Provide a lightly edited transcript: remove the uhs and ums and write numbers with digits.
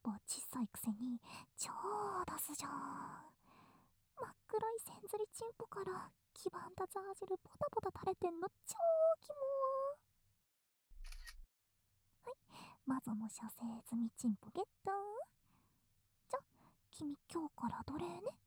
ポ小さいくせに超出すじゃん。真っ黒いせんずりチンポから黄ばんだザージルポタポタ垂れてんの超キモー。はい、マゾの射精済みチンポゲット。じゃ、君今日から奴隷ね。